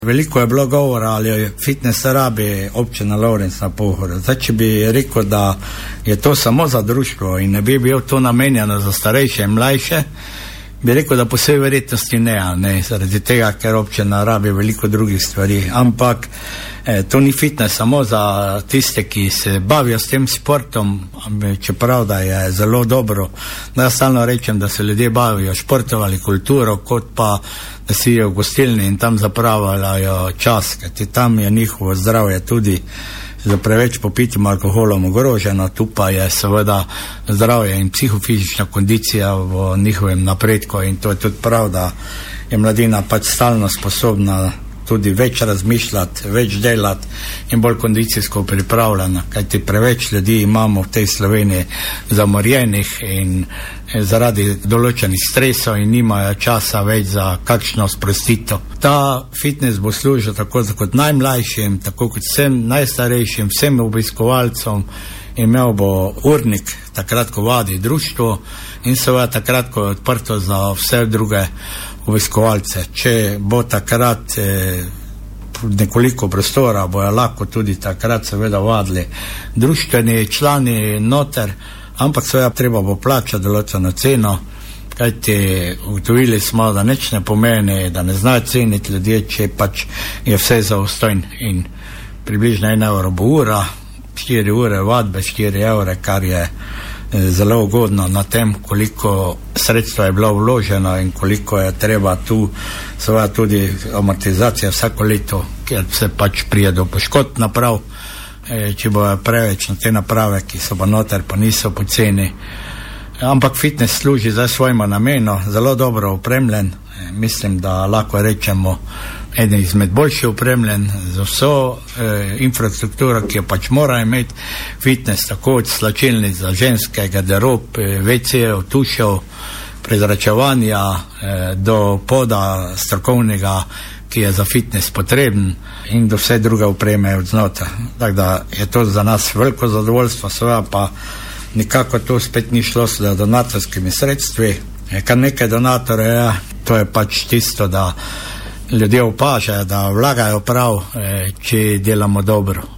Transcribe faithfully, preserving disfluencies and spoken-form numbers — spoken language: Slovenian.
Veliko je bilo govora, ali fitness rabi občina Lovrenc na Pohorju. Zdaj, če bi rekel, da je to samo za društvo in ne bi bil to namenjeno za starejše in mlajše, bi rekel, da po vsej verjetnosti ne, ne, zaradi tega, ker občina rabi veliko drugih stvari. Ampak eh, to ni fitness samo za tiste, ki se bavijo s tem sportom, čeprav da je zelo dobro. Da jaz stalno rečem, da se ljudje bavijo športom ali kulturo, kot pa da si v gostilni in tam zapravljajo čas, kajti tam je njihovo zdravje tudi za preveč popitim alkoholom ogroženo, tu pa je seveda zdravje in psihofizična kondicija v njihovem napredku in to je tudi prav, da je mladina pač stalno sposobna tudi več razmišljati, več delati in bolj kondicijsko pripravljena, kajti preveč ljudi imamo v tej Sloveniji zamorjenih in zaradi določenih stresov in nimajo časa več za kakšno sprostitev. Ta fitness bo služil tako kot najmlajšim, tako kot vsem najstarejšim, vsem obiskovalcem. Imel bo urnik, takrat ko vadi društvo in seveda takrat ko je odprto za vse druge obiskovalce. Če bo takrat eh, nekoliko prostora, bojo lahko tudi takrat seveda vadili društveni člani noter, ampak seveda treba bo plačati določeno ceno, kajti ugotovili smo, da nič ne pomeni, da ne znajo ceniti ljudje, če pač je vse zaostojn in približno en evro bo ura, štiri ure vadbe, štiri evre, kar je zelo ugodno na tem, koliko sredstva je bilo vloženo in koliko je treba tu seveda tudi amortizacija vsako leto, ker se pač prije do poškodb naprav, e, če bojo preveč na te naprave, ki so pa noter, pa niso poceni. Ampak fitness služi za svojima namenu, zelo dobro opremljen, e, mislim, da lahko rečemo eden izmed boljši opremljen za vso e, infrastrukturo, ki jo pač mora imeti fitness, tako od slačilnic za ženske, garderob, ve cejev, tušev, prezračevanja e, do poda strokovnega, ki je za fitness potreben in do vse druge opreme od znota. Tako da je to za nas veliko zadovoljstvo, seveda pa nikako to spet ni šlo s donatorskimi sredstvi. E, kar nekaj donatorjev je, to je pač tisto, da ljudje opažajo, da vlagajo prav, če delamo dobro.